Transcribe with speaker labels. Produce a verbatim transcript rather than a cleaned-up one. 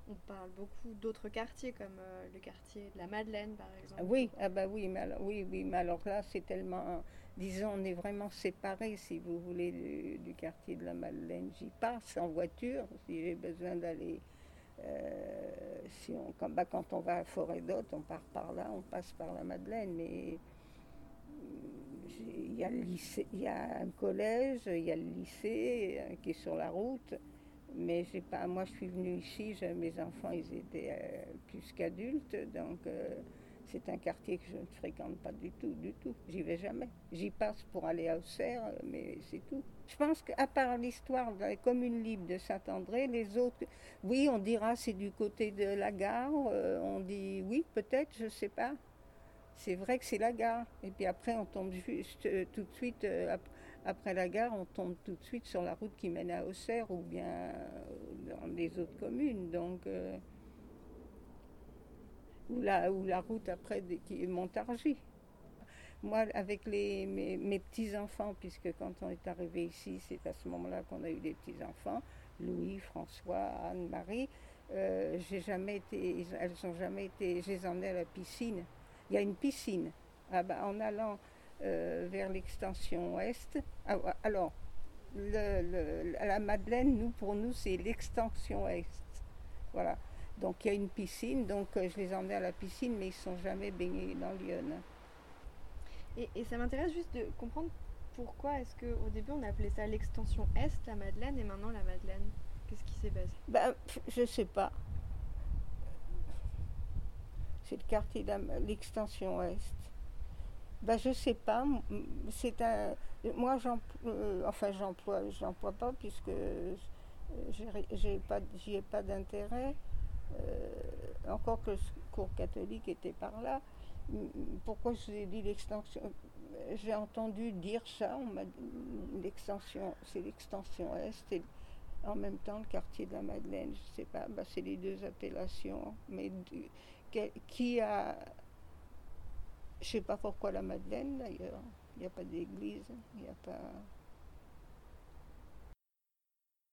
Speaker 1: on parle beaucoup d'autres quartiers, comme euh, le quartier de la Madeleine, par
Speaker 2: Ah
Speaker 1: exemple.
Speaker 2: oui, ah bah oui, mais alors, oui, oui, mais alors là, c'est tellement, disons, on est vraiment séparés, si vous voulez, du, du quartier de la Madeleine. J'y passe en voiture, si j'ai besoin d'aller, euh, si on, quand, bah, quand on va à Forêt d'Hôte, on part par là, on passe par la Madeleine, mais il y a le lycée, il y a un collège, il y a le lycée euh, qui est sur la route, mais j'ai pas, moi je suis venue ici, je- mes enfants ils étaient euh, plus qu'adultes, donc euh, c'est un quartier que je ne fréquente pas du tout, du tout. J'y vais jamais. J'y passe pour aller à Auxerre, euh, mais c'est tout. Je pense qu'à part l'histoire de la commune libre de Saint-André, les autres, oui, on dira c'est du côté de la gare, euh, on dit oui, peut-être, je sais pas. C'est vrai que c'est la gare. Et puis après, on tombe juste euh, tout de suite, euh, ap- après la gare, on tombe tout de suite sur la route qui mène à Auxerre ou bien euh, dans les autres communes. Donc, euh, ou, la, ou la route après de- qui est Montargis. Moi, avec les, mes, mes petits-enfants, puisque quand on est arrivé ici, c'est à ce moment-là qu'on a eu des petits-enfants, Louis, François, Anne-Marie, euh, j'ai jamais été, elles n'ont jamais été, je les emmenais à la piscine. Il y a une piscine. Ah bah, en allant euh, vers l'extension ouest. Ah, alors, le, le, la Madeleine, nous, pour nous, c'est l'extension est. Voilà. Donc, il y a une piscine. Donc, euh, je les emmenais à la piscine, mais ils ne sont jamais baignés dans l'Yonne.
Speaker 1: Et, et ça m'intéresse juste de comprendre pourquoi est-ce qu'au début on appelait ça l'extension Est, la Madeleine, et maintenant la Madeleine. Qu'est-ce qui s'est passé?
Speaker 2: Ben, je sais pas. C'est le quartier de l'extension ouest. Ben, je sais pas. C'est un. Moi, j'emploie. Euh, enfin, j'emploie. Je n'emploie pas puisque euh, j'ai pas, j'y ai pas d'intérêt. Euh, encore que le cours catholique était par là. Pourquoi je vous ai dit l'extension? J'ai entendu dire ça. On m'a l'extension, c'est l'extension est et en même temps le quartier de la Madeleine. Je sais pas. Bah, c'est les deux appellations. Mais du, qui a, je sais pas pourquoi la Madeleine d'ailleurs. Il n'y a pas d'église. Il n'y a pas.